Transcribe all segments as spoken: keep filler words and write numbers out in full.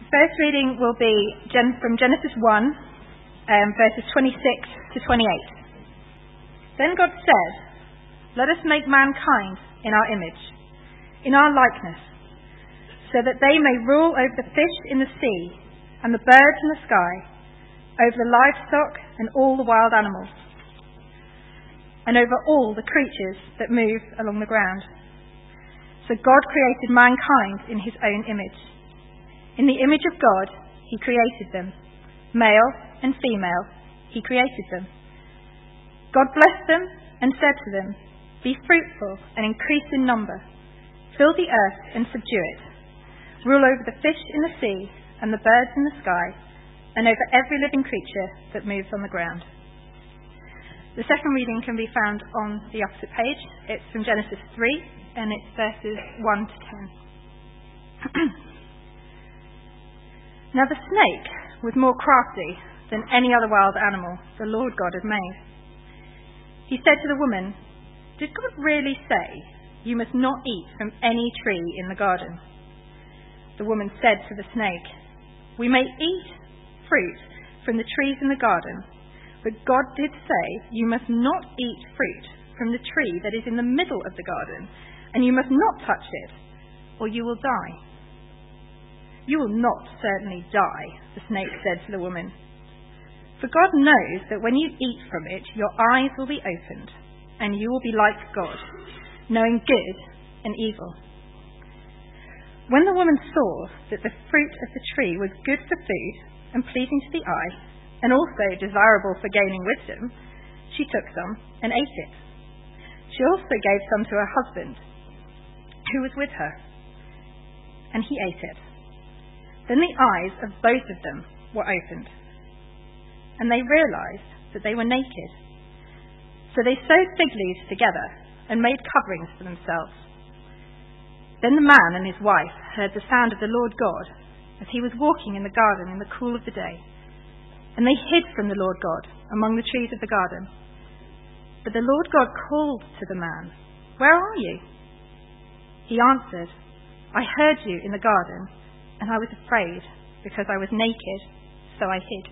First reading will be Gen- from Genesis one, um, verses twenty-six to twenty-eight. Then God said, "Let us make mankind in our image, in our likeness, so that they may rule over the fish in the sea and the birds in the sky, over the livestock and all the wild animals, and over all the creatures that move along the ground." So God created mankind in his own image. In the image of God, he created them. Male and female, he created them. God blessed them and said to them, "Be fruitful and increase in number. Fill the earth and subdue it. Rule over the fish in the sea and the birds in the sky, and over every living creature that moves on the ground." The second reading can be found on the opposite page. It's from Genesis three, and it's verses one to ten. Now the snake was more crafty than any other wild animal the Lord God had made. He said to the woman, "Did God really say, 'You must not eat from any tree in the garden'?" The woman said to the snake, "We may eat fruit from the trees in the garden, but God did say, 'You must not eat fruit from the tree that is in the middle of the garden, and you must not touch it, or you will die.'" "You will not certainly die," the snake said to the woman. "For God knows that when you eat from it, your eyes will be opened, and you will be like God, knowing good and evil." When the woman saw that the fruit of the tree was good for food and pleasing to the eye, and also desirable for gaining wisdom, she took some and ate it. She also gave some to her husband, who was with her, and he ate it. Then the eyes of both of them were opened, and they realized that they were naked. So they sewed fig leaves together and made coverings for themselves. Then the man and his wife heard the sound of the Lord God as he was walking in the garden in the cool of the day, and they hid from the Lord God among the trees of the garden. But the Lord God called to the man, "Where are you?" He answered, "I heard you in the garden, and I was afraid because I was naked, so I hid."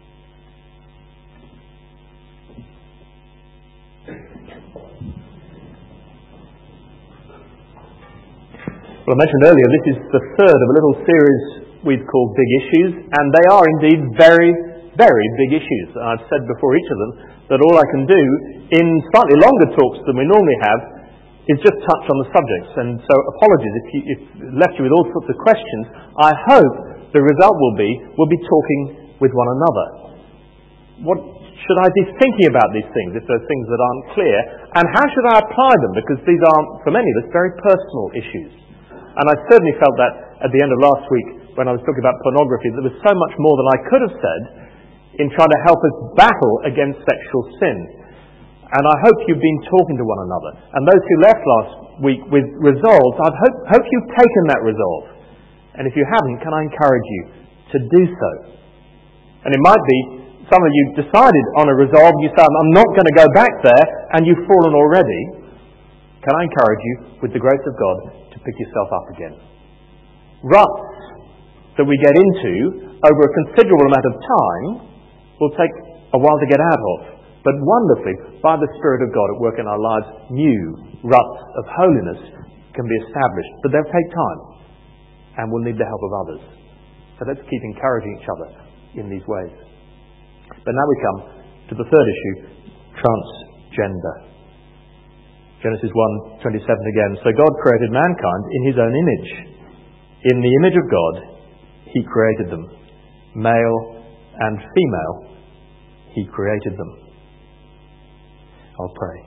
Well, I mentioned earlier, this is the third of a little series we've called Big Issues, and they are indeed very, very big issues. I've said before each of them that all I can do in slightly longer talks than we normally have is just touch on the subjects. And so apologies if you if left you with all sorts of questions. I hope the result will be we'll be talking with one another. What should I be thinking about these things if there are things that aren't clear? And how should I apply them? Because these are, for many of us, very personal issues. And I certainly felt that at the end of last week when I was talking about pornography, there was so much more than I could have said in trying to help us battle against sexual sin. And I hope you've been talking to one another. And those who left last week with resolves, I hope, hope you've taken that resolve. And if you haven't, can I encourage you to do so? And it might be some of you decided on a resolve, you say, "I'm not going to go back there," and you've fallen already. Can I encourage you, with the grace of God, to pick yourself up again? Ruts that we get into over a considerable amount of time will take a while to get out of. But wonderfully, by the Spirit of God at work in our lives, new ruts of holiness can be established. But they'll take time, and we'll need the help of others. So let's keep encouraging each other in these ways. But now we come to the third issue, transgender. Genesis one twenty-seven again. So God created mankind in his own image. In the image of God, he created them. Male and female, he created them. I'll pray.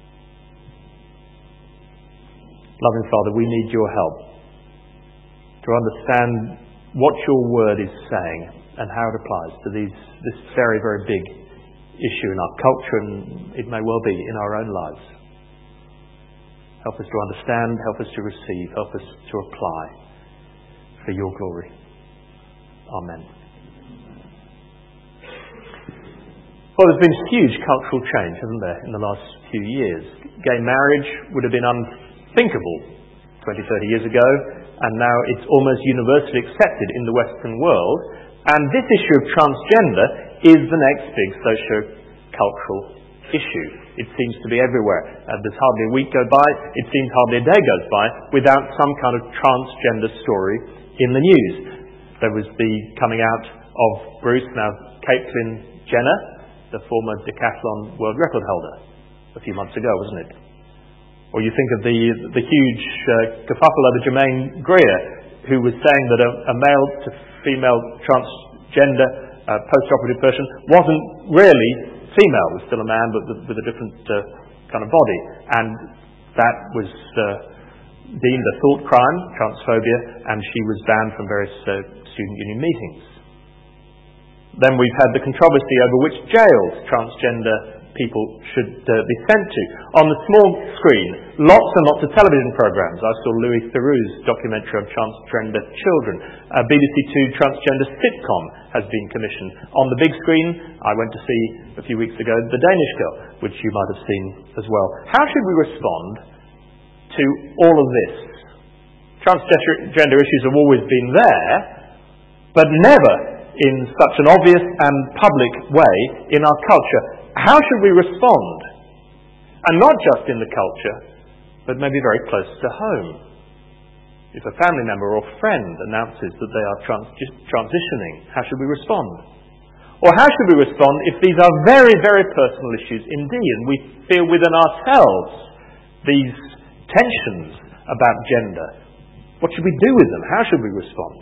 Loving Father, we need your help to understand what your word is saying and how it applies to these this very, very big issue in our culture, and it may well be in our own lives. Help us to understand, help us to receive, help us to apply for your glory. Amen. Well, there's been huge cultural change, hasn't there, in the last few years. Gay marriage would have been unthinkable twenty, thirty years ago, and now it's almost universally accepted in the Western world. And this issue of transgender is the next big socio-cultural issue. It seems to be everywhere. Uh, there's hardly a week go by, it seems hardly a day goes by, without some kind of transgender story in the news. There was the coming out of Bruce, now Caitlyn Jenner, the former decathlon world record holder, a few months ago, wasn't it? Or you think of the the huge uh, kerfuffle over Germaine Greer, who was saying that a, a male to female transgender uh, post-operative person wasn't really female, was still a man but with, with a different uh, kind of body. And that was uh, deemed a thought crime, transphobia, and she was banned from various uh, student union meetings. Then we've had the controversy over which jails transgender people should uh, be sent to. On the small screen, lots and lots of television programs. I saw Louis Theroux's documentary on transgender children. A B B C Two transgender sitcom has been commissioned. On the big screen, I went to see a few weeks ago The Danish Girl, which you might have seen as well. How should we respond to all of this? Transgender issues have always been there, but never in such an obvious and public way in our culture. How should we respond? And not just in the culture, but maybe very close to home. If a family member or friend announces that they are trans- transitioning, how should we respond? Or how should we respond if these are very, very personal issues indeed, and we feel within ourselves these tensions about gender? What should we do with them? How should we respond?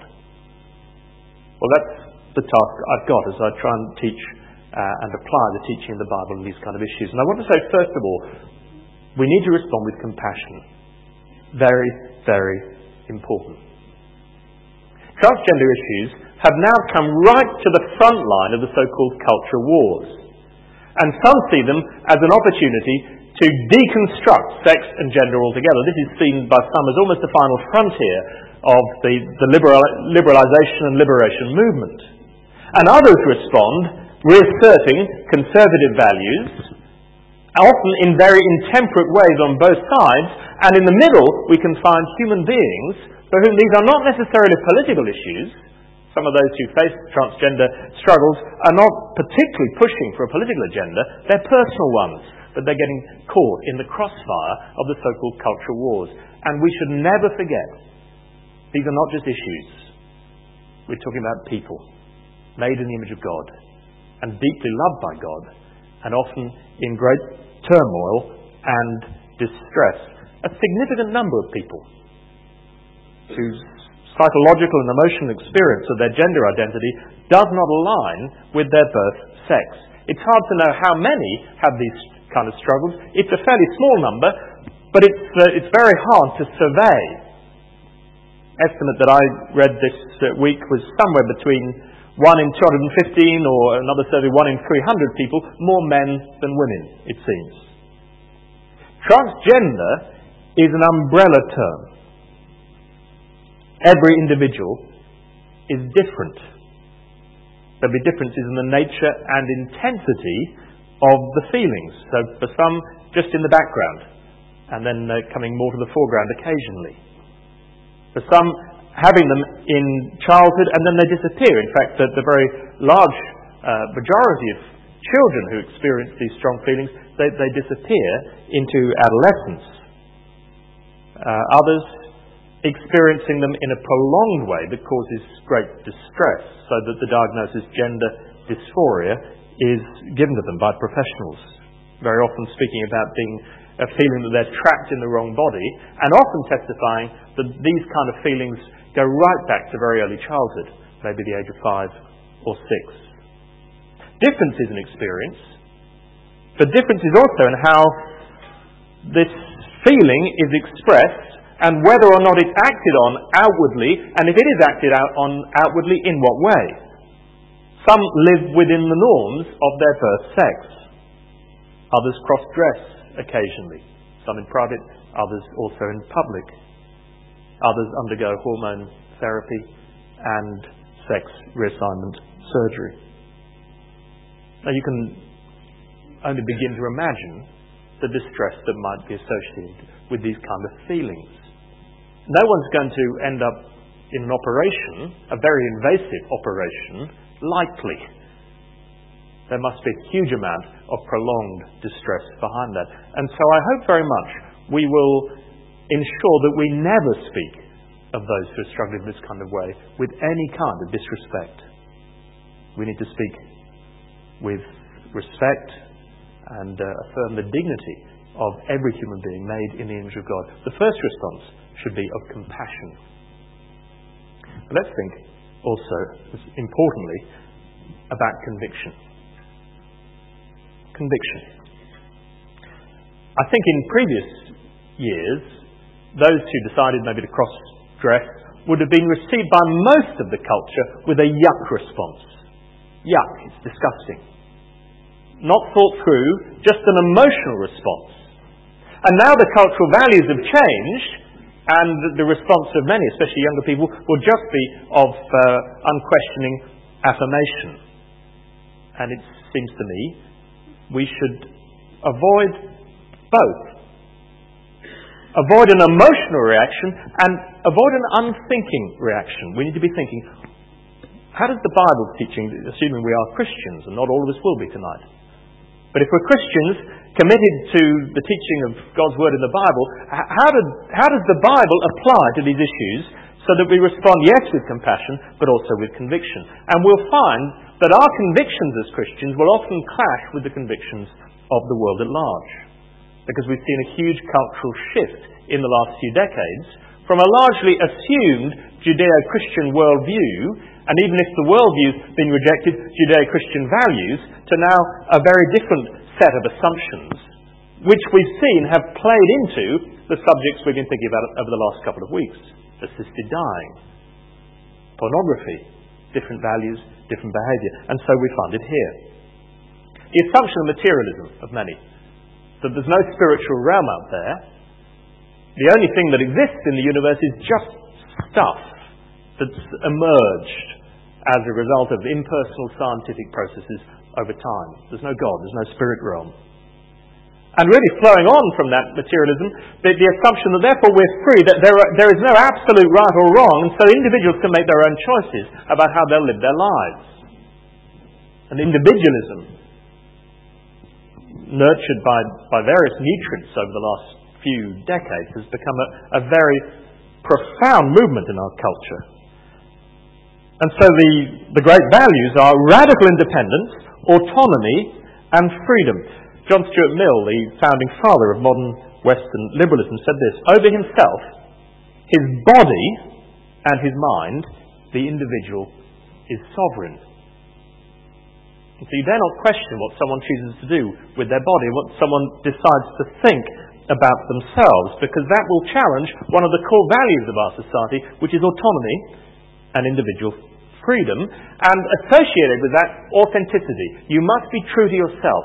Well, that's the task I've got as I try and teach uh, and apply the teaching of the Bible on these kind of issues. And I want to say, first of all, we need to respond with compassion. Very, very important. Transgender issues have now come right to the front line of the so-called culture wars. And some see them as an opportunity to deconstruct sex and gender altogether. This is seen by some as almost the final frontier of the, the liberal, liberalisation and liberation movement. And others respond reasserting conservative values, often in very intemperate ways on both sides, and in the middle we can find human beings for whom these are not necessarily political issues. Some of those who face transgender struggles are not particularly pushing for a political agenda, they're personal ones, but they're getting caught in the crossfire of the so-called culture wars. And we should never forget, these are not just issues. We're talking about people, made in the image of God, and deeply loved by God, and often in great turmoil and distress. A significant number of people whose psychological and emotional experience of their gender identity does not align with their birth sex. It's hard to know how many have these kind of struggles. It's a fairly small number, but it's uh, it's very hard to survey. Estimate that I read this uh, week was somewhere between one in two hundred fifteen, or another survey, one in three hundred people, more men than women, it seems. Transgender is an umbrella term. Every individual is different. There'll be differences in the nature and intensity of the feelings. So for some, just in the background, and then uh, coming more to the foreground occasionally. For some, having them in childhood and then they disappear. In fact, the, the very large uh, majority of children who experience these strong feelings, they, they disappear into adolescence. Uh, others experiencing them in a prolonged way that causes great distress, so that the diagnosis gender dysphoria is given to them by professionals, very often speaking about being a feeling that they're trapped in the wrong body, and often testifying that these kind of feelings go right back to very early childhood, maybe the age of five or six. Difference is an experience, but difference is also in how this feeling is expressed and whether or not it's acted on outwardly, and if it is acted out on outwardly, in what way. Some live within the norms of their birth sex. Others cross-dress occasionally, some in private, others also in public. Others undergo hormone therapy and sex reassignment surgery. Now you can only begin to imagine the distress that might be associated with these kind of feelings. no one's going to end up in an operation, a very invasive operation, lightly. There must be a huge amount of prolonged distress behind that. And so I hope very much we will ensure that we never speak of those who are struggling in this kind of way with any kind of disrespect. We need to speak with respect and uh, affirm the dignity of every human being made in the image of God. The first response should be of compassion. But let's think also, importantly, about conviction. Conviction. I think in previous years, those who decided maybe to cross-dress would have been received by most of the culture with a yuck response. Yuck, it's disgusting. Not thought through, just an emotional response. And now the cultural values have changed, and the response of many, especially younger people, will just be of uh, unquestioning affirmation. And it seems to me we should avoid both. Avoid an emotional reaction and avoid an unthinking reaction. We need to be thinking, how does the Bible teaching, assuming we are Christians, and not all of us will be tonight, but if we're Christians committed to the teaching of God's Word in the Bible, how, did, how does the Bible apply to these issues so that we respond, yes, with compassion, but also with conviction? And we'll find that our convictions as Christians will often clash with the convictions of the world at large. Because we've seen a huge cultural shift in the last few decades from a largely assumed Judeo-Christian worldview, and even if the worldview's been rejected, Judeo-Christian values, to now a very different set of assumptions, which we've seen have played into the subjects we've been thinking about over the last couple of weeks. Assisted dying, pornography, different values, different behaviour. And so we find it here. The assumption of materialism of many, that there's no spiritual realm out there. The only thing that exists in the universe is just stuff that's emerged as a result of impersonal scientific processes over time. There's no God, there's no spirit realm. And really flowing on from that materialism, the, the assumption that therefore we're free, that there, are, there is no absolute right or wrong, and so individuals can make their own choices about how they'll live their lives. And individualism, nurtured by, by various nutrients over the last few decades, has become a, a very profound movement in our culture. And so the, the great values are radical independence, autonomy, and freedom. John Stuart Mill, the founding father of modern Western liberalism, said this: over himself, his body, and his mind, the individual is sovereign. And so you dare not question what someone chooses to do with their body, what someone decides to think about themselves, because that will challenge one of the core values of our society, which is autonomy and individual freedom, and associated with that, authenticity. You must be true to yourself.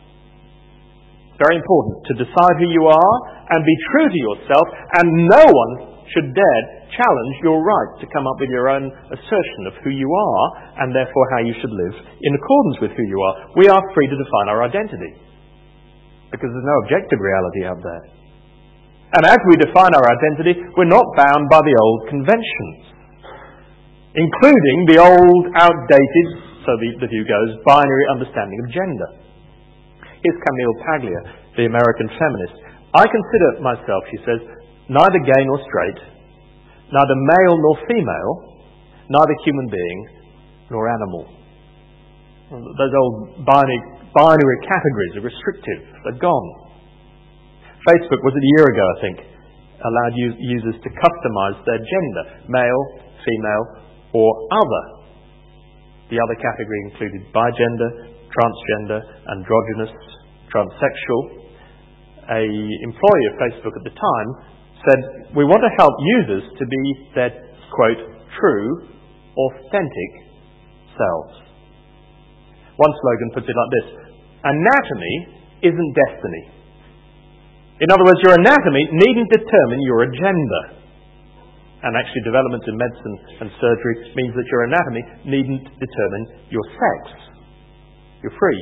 Very important to decide who you are and be true to yourself, and no one should dare challenge your right to come up with your own assertion of who you are and therefore how you should live in accordance with who you are. We are free to define our identity because there's no objective reality out there. And as we define our identity, we're not bound by the old conventions, including the old, outdated, so the, the view goes, binary understanding of gender. Here's Camille Paglia, the American feminist. I consider myself, she says, neither gay nor straight, neither male nor female, neither human being nor animal. Those old binary, binary categories are restrictive. They're gone. Facebook, was it a year ago, I think, allowed users to customize their gender, male, female, or other. The other category included bigender, transgender, androgynous, transsexual. A employee of Facebook at the time said, we want to help users to be their, quote, true, authentic selves. One slogan puts it like this: anatomy isn't destiny. In other words, your anatomy needn't determine your agenda. And actually developments in medicine and surgery means that your anatomy needn't determine your sex. You're free.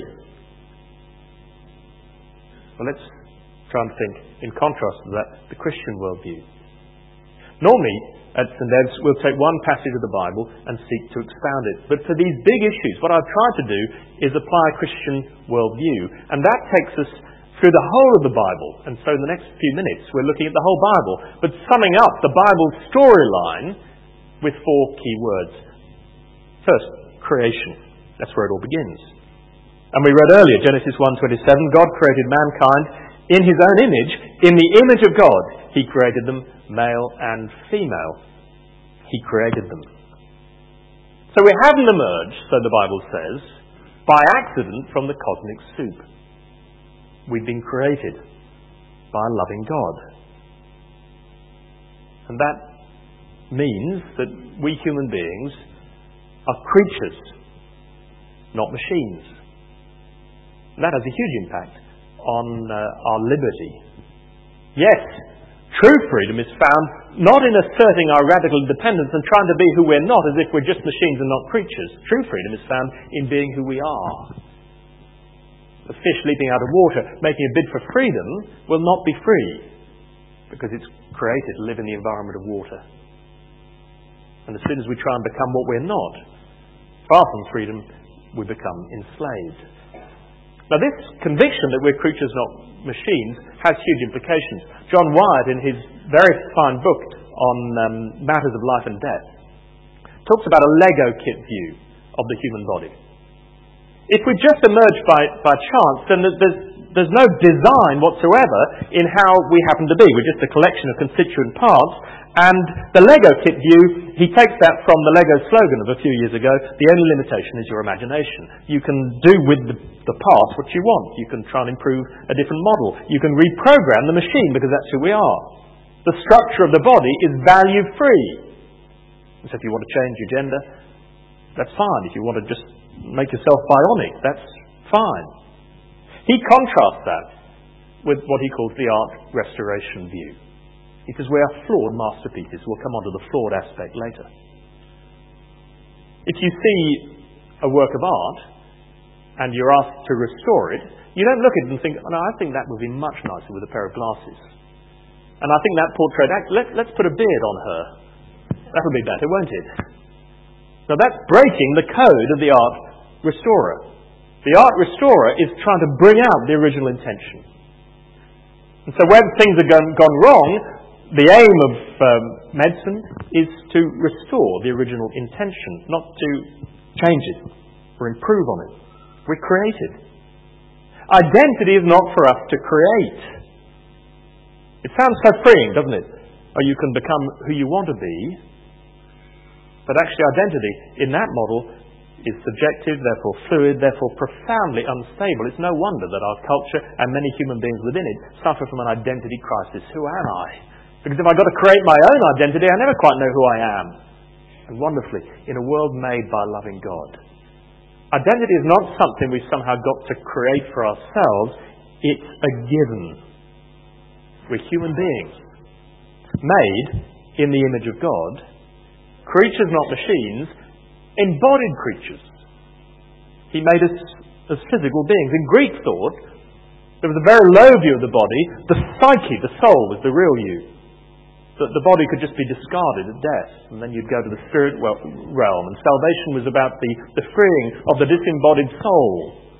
Well, let's try and think, in contrast to that, the Christian worldview. Normally, at St Ev's, we'll take one passage of the Bible and seek to expound it. But for these big issues, what I've tried to do is apply a Christian worldview. And that takes us through the whole of the Bible. And so in the next few minutes, we're looking at the whole Bible, but summing up the Bible's storyline with four key words. First, creation. That's where it all begins. And we read earlier, Genesis one twenty-seven, God created mankind in his own image. In the image of God, he created them, male and female. He created them. So we haven't emerged, so the Bible says, by accident from the cosmic soup. We've been created by a loving God. And that means that we human beings are creatures, not machines. And that has a huge impact on uh, our liberty. Yes, true freedom is found not in asserting our radical independence and trying to be who we're not as if we're just machines and not creatures. True freedom is found in being who we are. A fish leaping out of water, making a bid for freedom, will not be free because it's created to live in the environment of water. And as soon as we try and become what we're not, far from freedom, we become enslaved. Now this conviction that we're creatures, not machines, has huge implications. John Wyatt, in his very fine book on um, matters of life and death, talks about a Lego kit view of the human body. If we just emerge by, by chance, then there's, there's no design whatsoever in how we happen to be. We're just a collection of constituent parts. And the Lego kit view, he takes that from the Lego slogan of a few years ago, the only limitation is your imagination. You can do with the, the parts what you want. You can try and improve a different model. You can reprogram the machine because that's who we are. The structure of the body is value-free. So if you want to change your gender, that's fine. If you want to just make yourself bionic, that's fine. He contrasts that with what he calls the art restoration view. He says we are flawed masterpieces. We'll come on to the flawed aspect later. If you see a work of art and you're asked to restore it, you don't look at it and think, oh, no, I think that would be much nicer with a pair of glasses. And I think that portrait, let, let's put a beard on her. That'll be better, won't it? Now that's breaking the code of the art restorer. The art restorer is trying to bring out the original intention. And so when things have gone, gone wrong, the aim of um, medicine is to restore the original intention, not to change it or improve on it. We're created. Identity is not for us to create. It sounds so freeing, doesn't it? Or you can become who you want to be. But actually identity in that model is subjective, therefore fluid, therefore profoundly unstable. It's no wonder that our culture and many human beings within it suffer from an identity crisis. Who am I? Because if I've got to create my own identity, I never quite know who I am. And wonderfully, in a world made by a loving God, identity is not something we've somehow got to create for ourselves. It's a given. We're human beings, made in the image of God, creatures not machines, embodied creatures. He made us as physical beings. In Greek thought, there was a very low view of the body. The psyche, the soul, was the real you. That the body could just be discarded at death, and then you'd go to the spirit realm. And salvation was about the, the freeing of the disembodied soul.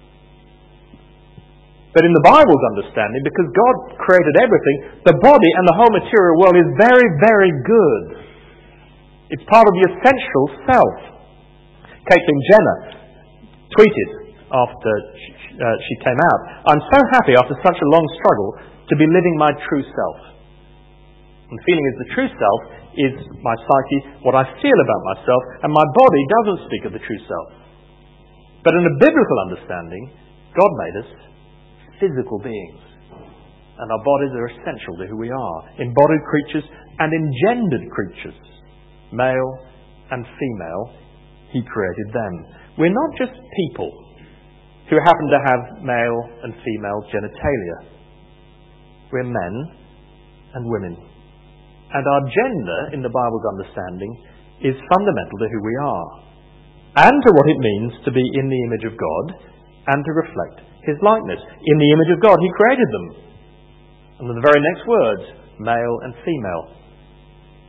But in the Bible's understanding, because God created everything, the body and the whole material world is very, very good. It's part of the essential self. Caitlyn Jenner tweeted after she, uh, she came out, "I'm so happy after such a long struggle to be living my true self. And feeling as the true self is my psyche, what I feel about myself, and my body doesn't speak of the true self." But in a biblical understanding, God made us physical beings. And our bodies are essential to who we are. Embodied creatures and engendered creatures. Male and female, He created them. We're not just people who happen to have male and female genitalia. We're men and women. And our gender, in the Bible's understanding, is fundamental to who we are. And to what it means to be in the image of God and to reflect His likeness. In the image of God, He created them. And in the very next words, male and female.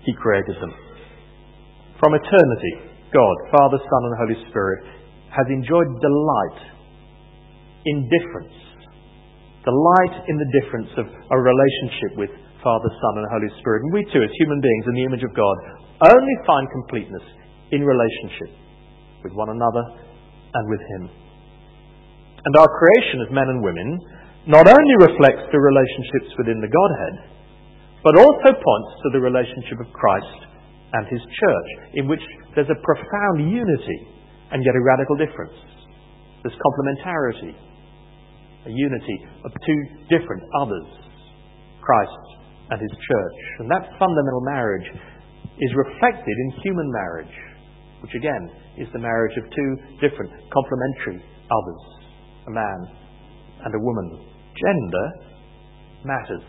He created them. From eternity, God, Father, Son and Holy Spirit, has enjoyed delight in difference. Delight in the difference of a relationship with Father, Son and Holy Spirit. And we too, as human beings in the image of God, only find completeness in relationship with one another and with Him. And our creation as men and women not only reflects the relationships within the Godhead, but also points to the relationship of Christ and His church, in which there's a profound unity and yet a radical difference. There's complementarity, a unity of two different others, Christ and His church. And that fundamental marriage is reflected in human marriage, which again is the marriage of two different complementary others, a man and a woman. Gender matters.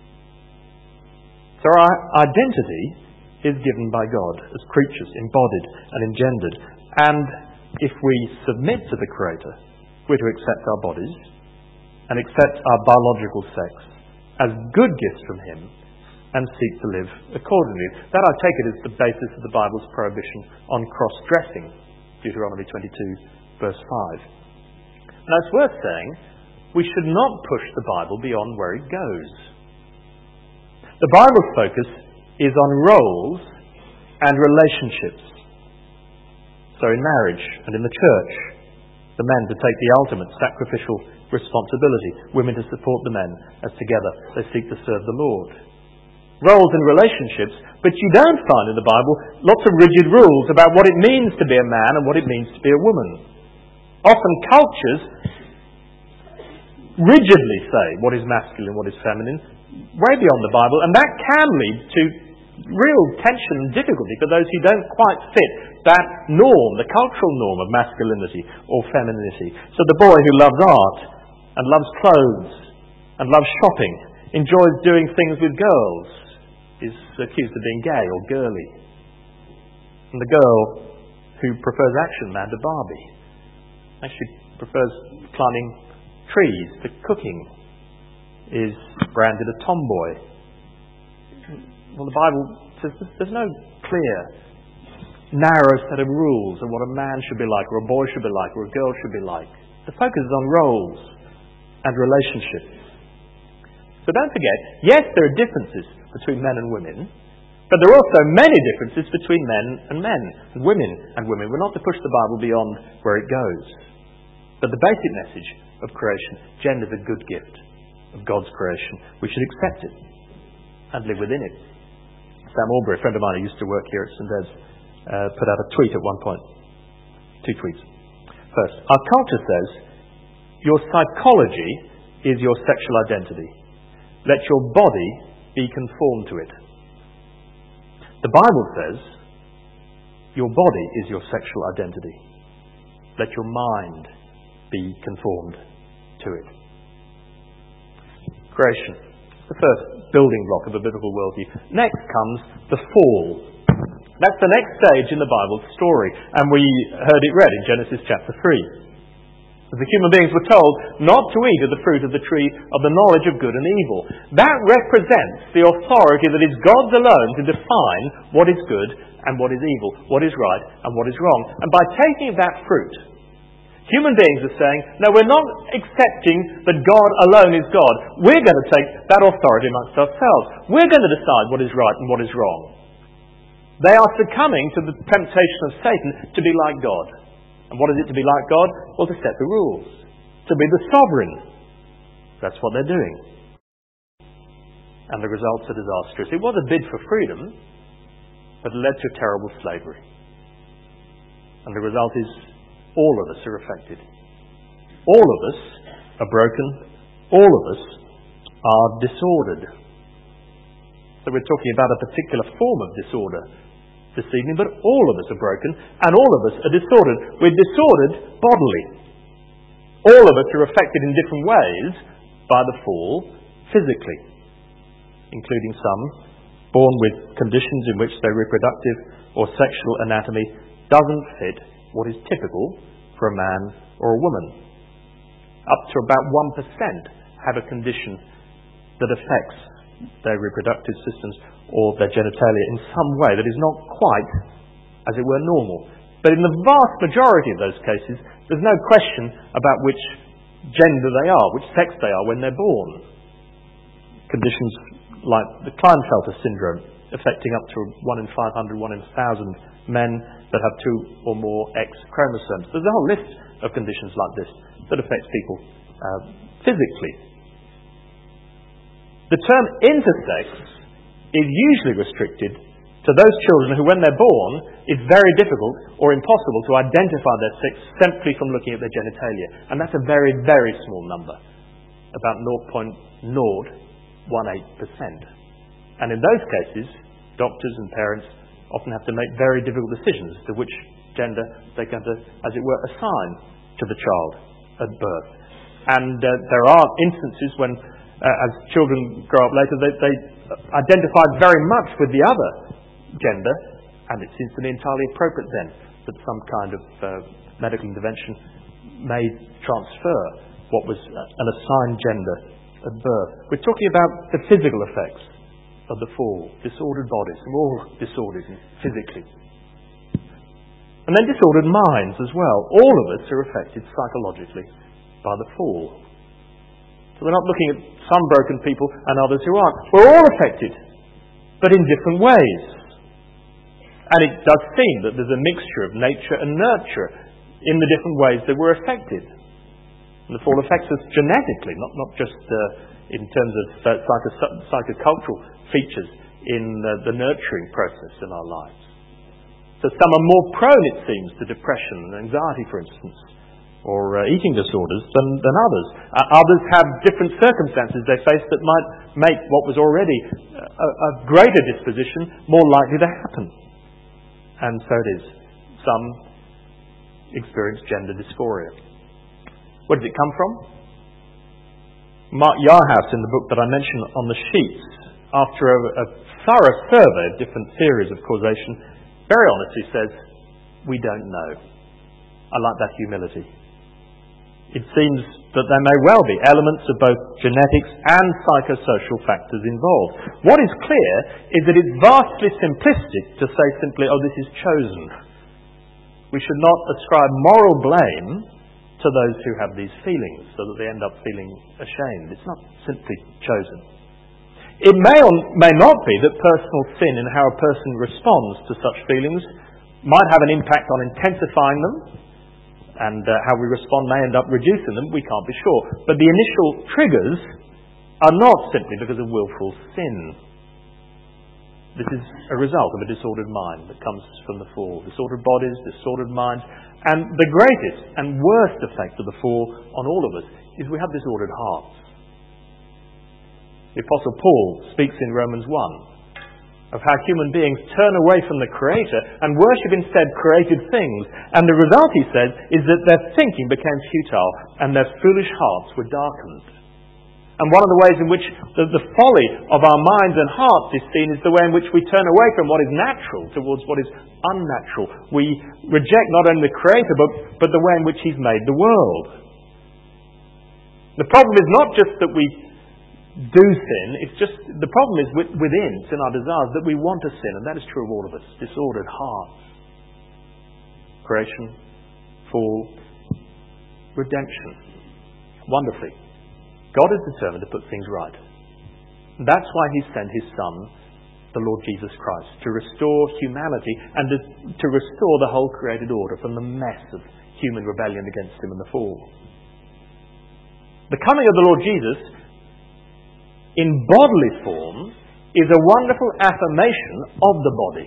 So our identity is given by God as creatures, embodied and engendered. And if we submit to the Creator, we're to accept our bodies and accept our biological sex as good gifts from Him and seek to live accordingly. That, I take it, is the basis of the Bible's prohibition on cross-dressing, Deuteronomy twenty-two, verse five. Now, it's worth saying we should not push the Bible beyond where it goes. The Bible's focus is on roles and relationships. So in marriage and in the church, the men to take the ultimate sacrificial responsibility, women to support the men as together they seek to serve the Lord. Roles and relationships, but you don't find in the Bible lots of rigid rules about what it means to be a man and what it means to be a woman. Often cultures rigidly say what is masculine, what is feminine, way beyond the Bible, and that can lead to real tension and difficulty for those who don't quite fit that norm, the cultural norm of masculinity or femininity. So the boy who loves art and loves clothes and loves shopping, enjoys doing things with girls, is accused of being gay or girly. And the girl who prefers Action Man to Barbie actually prefers climbing trees to cooking, is branded a tomboy. Well, the Bible says there's no clear, narrow set of rules of what a man should be like, or a boy should be like, or a girl should be like. The focus is on roles and relationships. So don't forget, yes, there are differences between men and women, but there are also many differences between men and men, and women and women. We're not to push the Bible beyond where it goes. But the basic message of creation, gender is a good gift of God's creation. We should accept it and live within it. Sam Albury, a friend of mine who used to work here at St Ed's, uh, put out a tweet at one point. Two tweets. First, our culture says, your psychology is your sexual identity. Let your body be conformed to it. The Bible says, your body is your sexual identity. Let your mind be conformed to it. Creation, the first building block of a biblical worldview. Next comes the fall. That's the next stage in the Bible's story, and we heard it read in Genesis chapter three. The human beings were told not to eat of the fruit of the tree of the knowledge of good and evil. That represents the authority that is God's alone to define what is good and what is evil, what is right and what is wrong. And by taking that fruit, human beings are saying, no, we're not accepting that God alone is God. We're going to take that authority amongst ourselves. We're going to decide what is right and what is wrong. They are succumbing to the temptation of Satan to be like God. And what is it to be like God? Well, to set the rules. To be the sovereign. That's what they're doing. And the results are disastrous. It was a bid for freedom, but it led to terrible slavery. And the result is all of us are affected. All of us are broken. All of us are disordered. So we're talking about a particular form of disorder this evening, but all of us are broken and all of us are disordered. We're disordered bodily. All of us are affected in different ways by the fall physically, including some born with conditions in which their reproductive or sexual anatomy doesn't fit what is typical for a man or a woman. Up to about one percent have a condition that affects their reproductive systems or their genitalia in some way that is not quite, as it were, normal. But in the vast majority of those cases, there's no question about which gender they are, which sex they are when they're born. Conditions like the Klinefelter syndrome, affecting up to one in five hundred, one in one thousand men that have two or more X chromosomes. There's a whole list of conditions like this that affects people uh, physically. The term intersex is usually restricted to those children who, when they're born, it's very difficult or impossible to identify their sex simply from looking at their genitalia. And that's a very, very small number, about zero point zero one eight percent. And in those cases, doctors and parents often have to make very difficult decisions as to which gender they're going to, as it were, assign to the child at birth. And uh, there are instances when, uh, as children grow up later, they, they identify very much with the other gender, and it seems to be entirely appropriate then that some kind of uh, medical intervention may transfer what was an assigned gender at birth. We're talking about the physical effects of the fall, disordered bodies, we're all disordered physically. And then disordered minds as well. All of us are affected psychologically by the fall. So we're not looking at some broken people and others who aren't. We're all affected, but in different ways. And it does seem that there's a mixture of nature and nurture in the different ways that we're affected. And the fall affects us genetically, not, not just uh, in terms of uh, psycho- psychocultural features in uh, the nurturing process in our lives. So some are more prone, it seems, to depression and anxiety, for instance, or uh, eating disorders than, than others. Uh, others have different circumstances they face that might make what was already a, a greater disposition more likely to happen. And so it is. Some experience gender dysphoria. Where does it come from? Mark Yarhouse, in the book that I mentioned on the sheets, after a, a thorough survey of different theories of causation, very honestly says, we don't know. I like that humility. It seems that there may well be elements of both genetics and psychosocial factors involved. What is clear is that it's vastly simplistic to say simply, oh, this is chosen. We should not ascribe moral blame to those who have these feelings so that they end up feeling ashamed. It's not simply chosen. It may or may not be that personal sin and how a person responds to such feelings might have an impact on intensifying them, and uh, how we respond may end up reducing them. We can't be sure. But the initial triggers are not simply because of willful sin. This is a result of a disordered mind that comes from the fall. Disordered bodies, disordered minds. And the greatest and worst effect of the fall on all of us is we have disordered hearts. The Apostle Paul speaks in Romans one of how human beings turn away from the Creator and worship instead created things. And the result, he says, is that their thinking became futile and their foolish hearts were darkened. And one of the ways in which the, the folly of our minds and hearts is seen is the way in which we turn away from what is natural towards what is unnatural. We reject not only the Creator, but, but the way in which He's made the world. The problem is not just that we do sin, it's just the problem is within, it's in our desires that we want to sin, and that is true of all of us. Disordered hearts. Creation, fall, redemption. Wonderfully, God is determined to put things right. And that's why He sent His Son, the Lord Jesus Christ, to restore humanity and to, to restore the whole created order from the mess of human rebellion against Him and the fall. The coming of the Lord Jesus in bodily form is a wonderful affirmation of the body.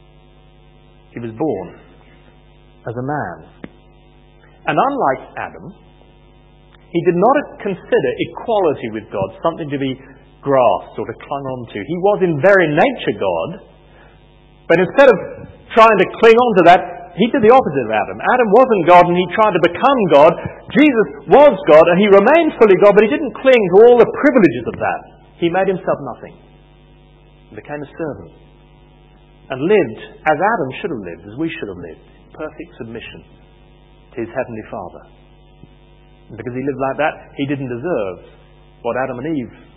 He was born as a man. And unlike Adam, he did not consider equality with God something to be grasped or to cling on to. He was in very nature God, but instead of trying to cling on to that, he did the opposite of Adam. Adam wasn't God and he tried to become God. Jesus was God and He remained fully God, but He didn't cling to all the privileges of that. He made Himself nothing. He became a servant and lived as Adam should have lived, as we should have lived, in perfect submission to His Heavenly Father. And because He lived like that, He didn't deserve what Adam and Eve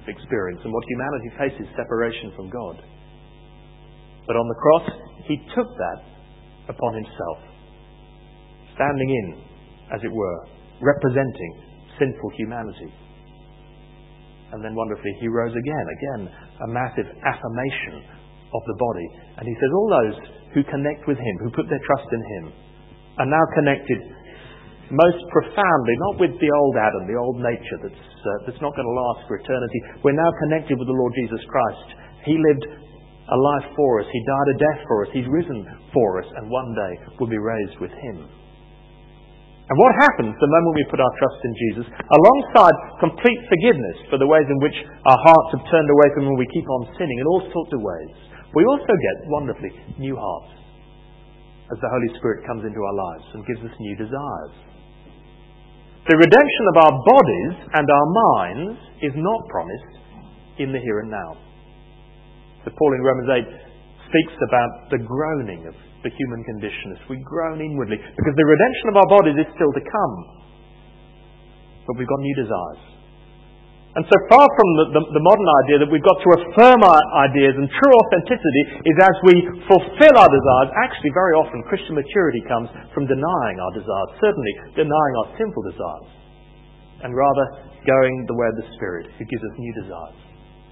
experience and what humanity faces, separation from God. But on the cross, he took that upon himself, standing in, as it were, representing sinful humanity. And then wonderfully, he rose again, again, a massive affirmation of the body. And he says all those who connect with him, who put their trust in him, are now connected most profoundly, not with the old Adam, the old nature that's, uh, that's not going to last for eternity. We're now connected with the Lord Jesus Christ. He lived a life for us. He died a death for us. He's risen for us, and one day we'll be raised with him. And what happens the moment we put our trust in Jesus, alongside complete forgiveness for the ways in which our hearts have turned away from him and we keep on sinning in all sorts of ways, we also get, wonderfully, new hearts as the Holy Spirit comes into our lives and gives us new desires. The redemption of our bodies and our minds is not promised in the here and now. So Paul in Romans eight speaks about the groaning of the human condition as we groan inwardly, because the redemption of our bodies is still to come. But we've got new desires. And so far from the, the, the modern idea that we've got to affirm our ideas, and true authenticity is as we fulfill our desires. Actually, very often Christian maturity comes from denying our desires, certainly denying our sinful desires, and rather going the way of the Spirit, who gives us new desires.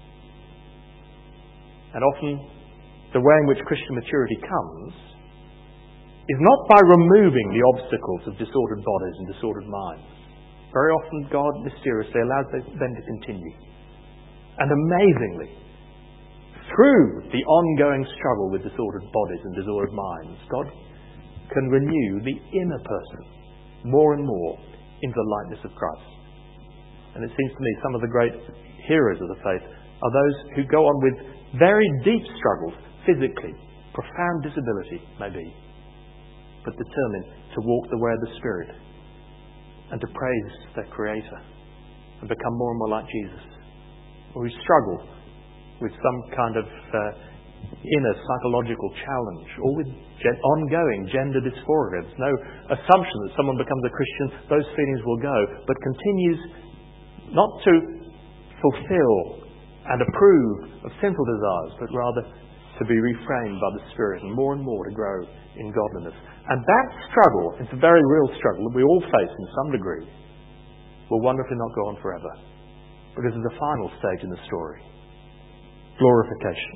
And often the way in which Christian maturity comes is not by removing the obstacles of disordered bodies and disordered minds. Very often God mysteriously allows them to continue. And amazingly, through the ongoing struggle with disordered bodies and disordered minds, God can renew the inner person more and more into the likeness of Christ. And it seems to me some of the great heroes of the faith are those who go on with very deep struggles physically, profound disability maybe, but determined to walk the way of the Spirit and to praise their Creator and become more and more like Jesus. Or who struggle with some kind of uh, inner psychological challenge, or with gen- ongoing gender dysphoria. There's no assumption that someone becomes a Christian, those feelings will go, but continues not to fulfill and approve of sinful desires, but rather to be reframed by the Spirit and more and more to grow in godliness. And that struggle, it's a very real struggle that we all face in some degree, will wonderfully not go on forever. Because there's a final stage in the story. Glorification.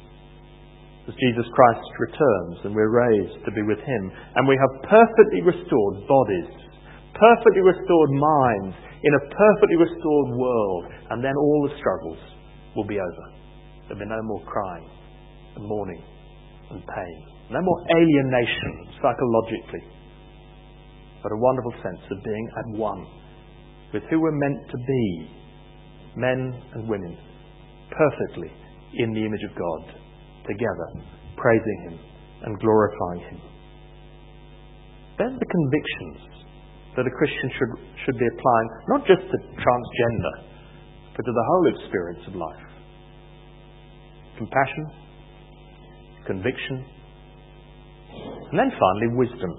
As Jesus Christ returns and we're raised to be with him, and we have perfectly restored bodies, perfectly restored minds, in a perfectly restored world, and then all the struggles will be over. There'll be no more crying and mourning and pain. No more alienation psychologically, but a wonderful sense of being at one with who we're meant to be, men and women, perfectly in the image of God, together, praising him and glorifying him. Then the convictions that a Christian should, should be applying, not just to transgender, but to the whole experience of life. Compassion, conviction, and then finally wisdom.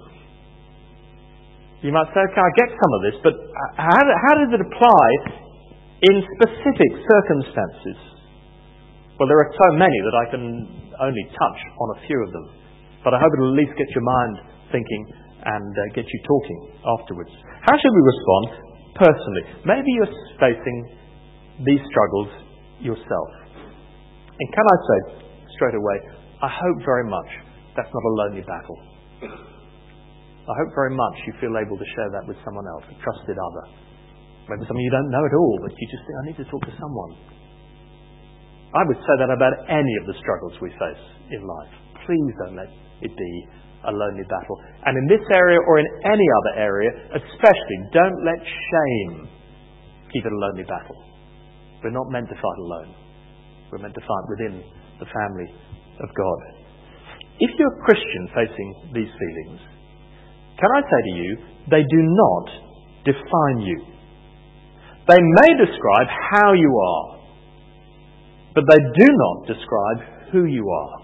You might say, okay, I get some of this, but how, how does it apply in specific circumstances? Well, there are so many that I can only touch on a few of them, but I hope it'll at least get your mind thinking and uh, get you talking afterwards. How should we respond personally? Maybe you're facing these struggles yourself. And can I say straight away, I hope very much that's not a lonely battle. I hope very much you feel able to share that with someone else, a trusted other. Maybe someone you don't know at all, but you just think, I need to talk to someone. I would say that about any of the struggles we face in life. Please don't let it be a lonely battle. And in this area or in any other area, especially, don't let shame keep it a lonely battle. We're not meant to fight alone. We're meant to fight within the family of God. If you're a Christian facing these feelings, can I say to you, they do not define you. They may describe how you are, but they do not describe who you are.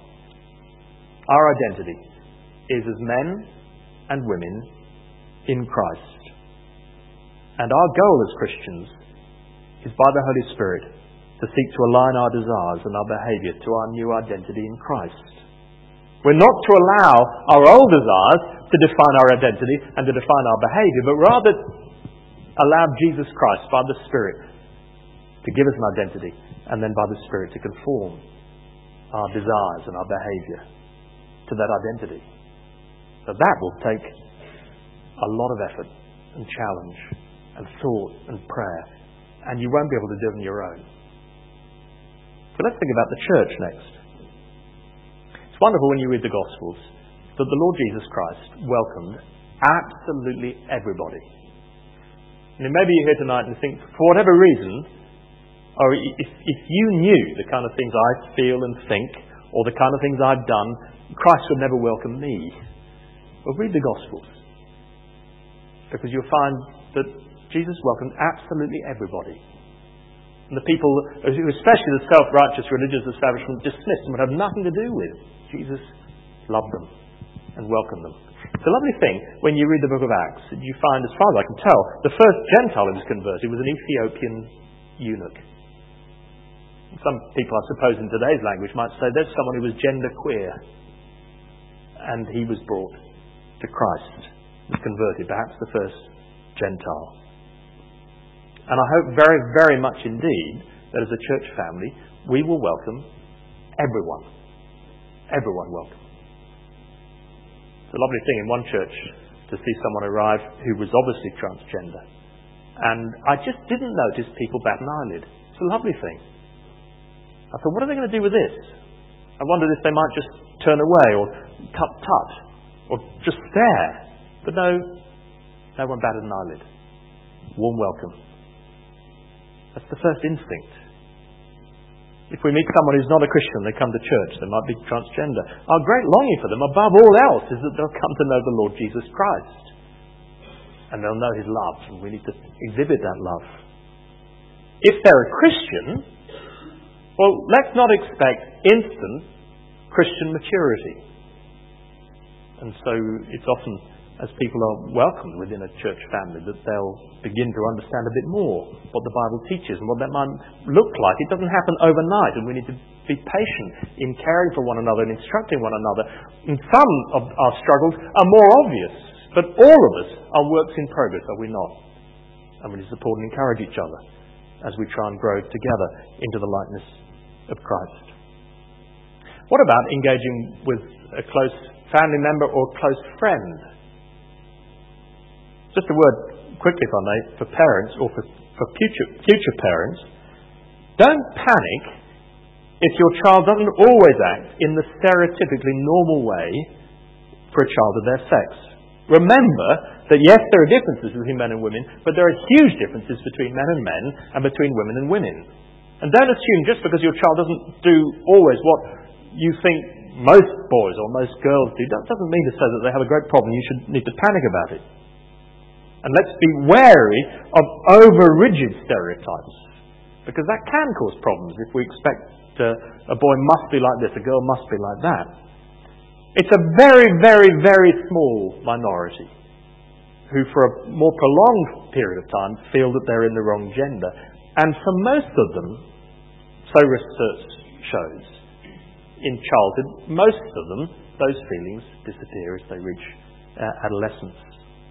Our identity is as men and women in Christ. And our goal as Christians is by the Holy Spirit to seek to align our desires and our behaviour to our new identity in Christ. We're not to allow our old desires to define our identity and to define our behaviour, but rather allow Jesus Christ by the Spirit to give us an identity, and then by the Spirit to conform our desires and our behaviour to that identity. So that will take a lot of effort and challenge and thought and prayer, and you won't be able to do it on your own. So let's think about the church next. It's wonderful when you read the Gospels that the Lord Jesus Christ welcomed absolutely everybody. And maybe you're here tonight and think, for whatever reason, or if, if you knew the kind of things I feel and think, or the kind of things I've done, Christ would never welcome me. Well, read the Gospels. Because you'll find that Jesus welcomed absolutely everybody. And the people, especially the self-righteous religious establishment, dismissed and would have nothing to do with. Jesus loved them and welcomed them. It's a lovely thing when you read the book of Acts. You find, as far as I can tell, the first Gentile who was converted was an Ethiopian eunuch. Some people, I suppose, in today's language might say there's someone who was genderqueer, and he was brought to Christ, was converted, perhaps the first Gentile. And I hope very, very much indeed that as a church family we will welcome everyone. Everyone welcome. It's a lovely thing in one church to see someone arrive who was obviously transgender. And I just didn't notice people bat an eyelid. It's a lovely thing. I thought, what are they going to do with this? I wondered if they might just turn away or tut-tut or just stare. But no, no one batted an eyelid. Warm welcome. That's the first instinct. If we meet someone who's not a Christian, they come to church, they might be transgender. Our great longing for them, above all else, is that they'll come to know the Lord Jesus Christ. And they'll know His love, and we need to exhibit that love. If they're a Christian, well, let's not expect instant Christian maturity. And so it's often, as people are welcomed within a church family, that they'll begin to understand a bit more what the Bible teaches and what that might look like. It doesn't happen overnight, and we need to be patient in caring for one another and instructing one another. And some of our struggles are more obvious, but all of us are works in progress, are we not? And we need to support and encourage each other as we try and grow together into the likeness of Christ. What about engaging with a close family member or close friend? Just a word quickly, if I may, for parents or for, for future, future parents. Don't panic if your child doesn't always act in the stereotypically normal way for a child of their sex. Remember that yes, there are differences between men and women, but there are huge differences between men and men and between women and women. And don't assume just because your child doesn't do always what you think most boys or most girls do, that doesn't mean to say that they have a great problem. You should need to panic about it. And let's be wary of over-rigid stereotypes, because that can cause problems if we expect uh, a boy must be like this, a girl must be like that. It's a very, very, very small minority who for a more prolonged period of time feel that they're in the wrong gender. And for most of them, so research shows, in childhood, most of them, those feelings disappear as they reach uh, adolescence.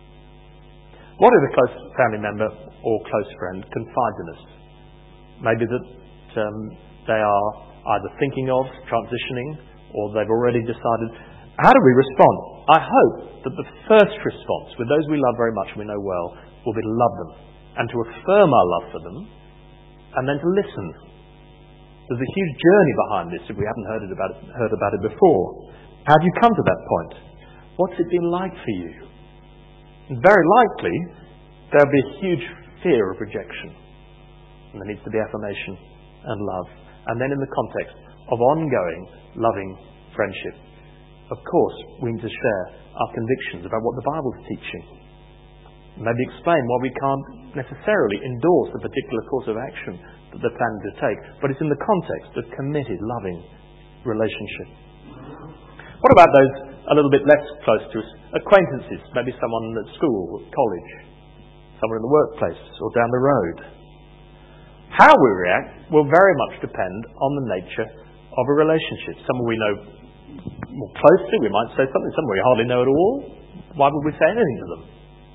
What if a close family member or close friend confides in us? Maybe that um, they are either thinking of transitioning or they've already decided. How do we respond? I hope that the first response with those we love very much and we know well will be to love them and to affirm our love for them and then to listen. There's a huge journey behind this if we haven't heard, it about it, heard about it before. How have you come to that point? What's it been like for you? And very likely, there'll be a huge fear of rejection. And there needs to be affirmation and love. And then in the context of ongoing, loving friendship, of course, we need to share our convictions about what the Bible is teaching. Maybe explain why we can't necessarily endorse a particular course of action that they're planning to take. But it's in the context of committed, loving relationship. What about those a little bit less close to us? Acquaintances, maybe someone at school, at college, someone in the workplace, or down the road. how we react will very much depend on the nature of a relationship. Someone we know more closely, we might say something. Someone we hardly know at all, why would we say anything to them?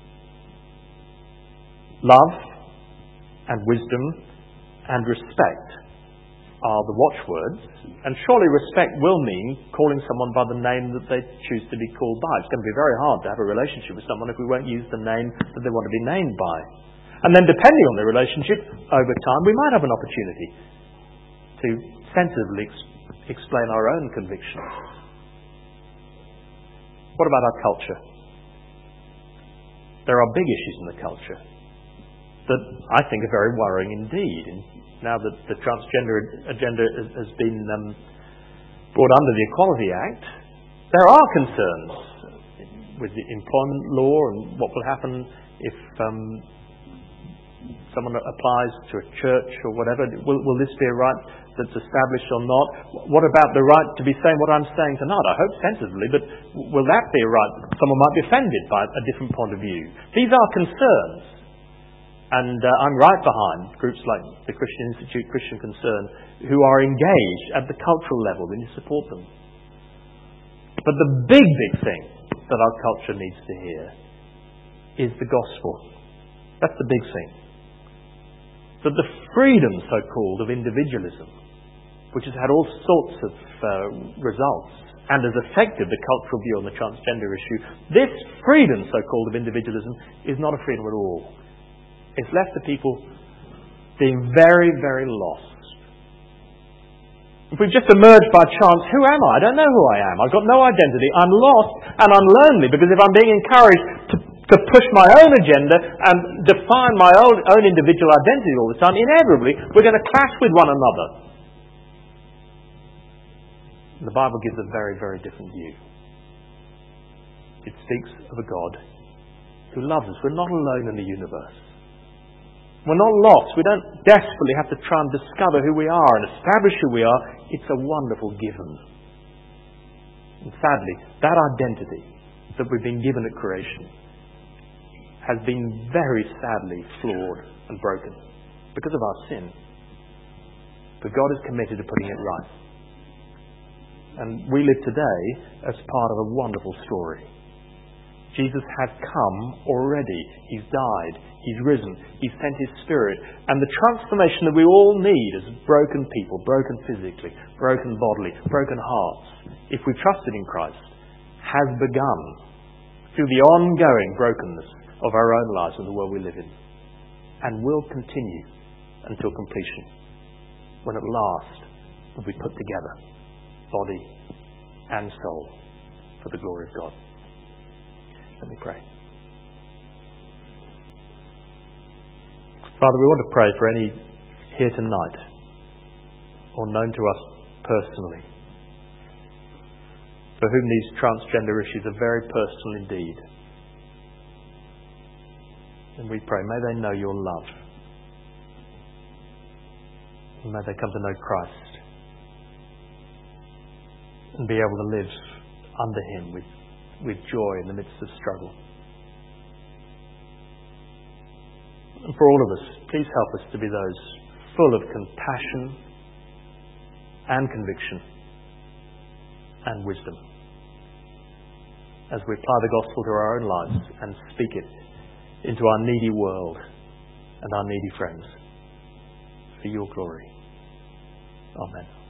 Love and wisdom and respect are the watchwords, and surely respect will mean calling someone by the name that they choose to be called by. It's going to be very hard to have a relationship with someone if we won't use the name that they want to be named by. And then depending on the relationship, over time we might have an opportunity to sensibly ex- explain our own convictions. What about our culture? There are big issues in the culture that I think are very worrying indeed. And now that the transgender agenda has been um, brought under the Equality Act, there are concerns with the employment law and what will happen if um, someone applies to a church or whatever. Will, will this be a right that's established or not? What about the right to be saying what I'm saying tonight? I hope sensibly, but will that be a right? Someone might be offended by a different point of view. These are concerns. And uh, I'm right behind groups like the Christian Institute, Christian Concern, who are engaged at the cultural level. We need to support them. But the big, big thing that our culture needs to hear is the gospel. That's the big thing. That the freedom, so-called, of individualism, which has had all sorts of uh, results and has affected the cultural view on the transgender issue, this freedom, so-called, of individualism is not a freedom at all. It's left the people being very, very lost. If we've just emerged by chance, who am I? I don't know who I am. I've got no identity. I'm lost and I'm lonely because if I'm being encouraged to, to push my own agenda and define my own, own individual identity all the time, inevitably we're going to clash with one another. The Bible gives a very, very different view. It speaks of a God who loves us. We're not alone in the universe. We're not lost. We don't desperately have to try and discover who we are and establish who we are. It's a wonderful given. And sadly, that identity that we've been given at creation has been very sadly flawed and broken because of our sin. But God is committed to putting it right. And we live today as part of a wonderful story. Jesus has come already. He's died. He's risen. He's sent His Spirit. And the transformation that we all need as broken people, broken physically, broken bodily, broken hearts, if we trusted in Christ, has begun through the ongoing brokenness of our own lives and the world we live in. And will continue until completion, when at last we'll be put together, body and soul, for the glory of God. Let me pray. Father, we want to pray for any here tonight or known to us personally for whom these transgender issues are very personal indeed. And we pray, may they know your love. And may they come to know Christ and be able to live under Him with with joy in the midst of struggle. And for all of us, please help us to be those full of compassion and conviction and wisdom as we apply the gospel to our own lives and speak it into our needy world and our needy friends for your glory. Amen.